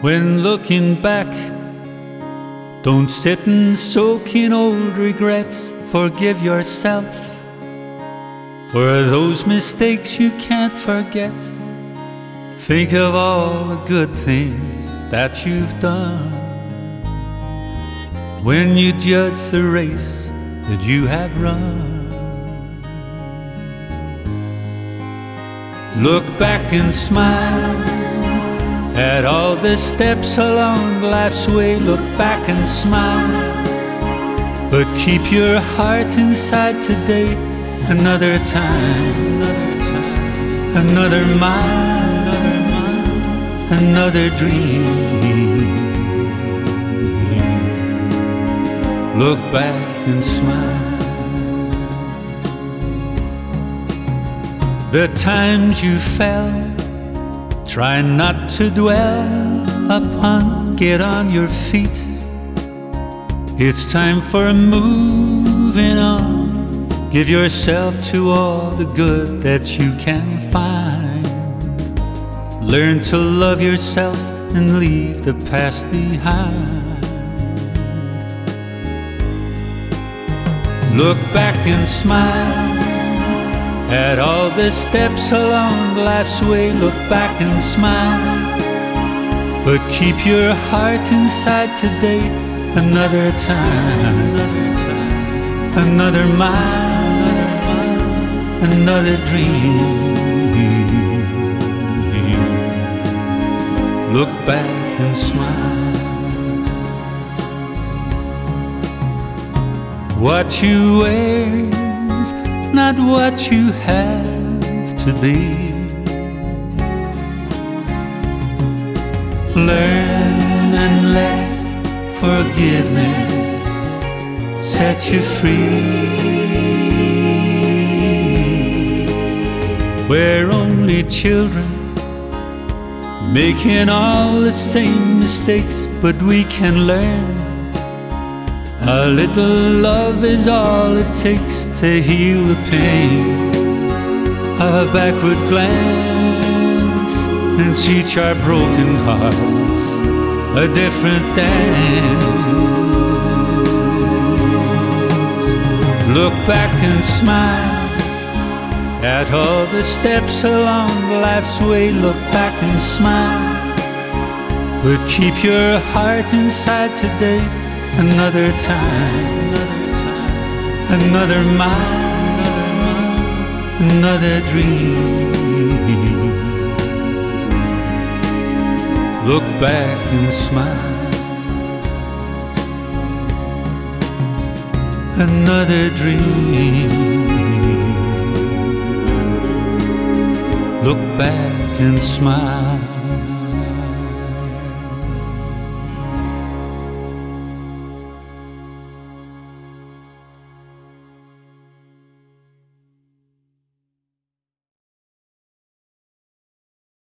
When looking back, don't sit and soak in old regrets. Forgive yourself for those mistakes you can't forget. Think of all the good things that you've done. When you judge the race that you have run, look back and smile at all the steps along life's way. Look back and smile, but keep your heart inside today. Another time, another mile, another dream. Look back and smile. The times you fell, try not to dwell upon. Get on your feet, it's time for moving on. Give yourself to all the good that you can find. Learn to love yourself and leave the past behind. Look back and smile at all the steps along life's way. Look back and smile, but keep your heart inside today. Another time, another mile, another dream. Look back and smile. What you wear's not what you have to be. Learn and let forgiveness set you free. We're only children, making all the same mistakes, but we can learn. A little love is all it takes to heal the pain. A backward glance and teach our broken hearts a different dance. Look back and smile at all the steps along life's way. Look back and smile, but keep your heart inside today. Another time, another mile, another dream. Look back and smile. Another dream. Look back and smile.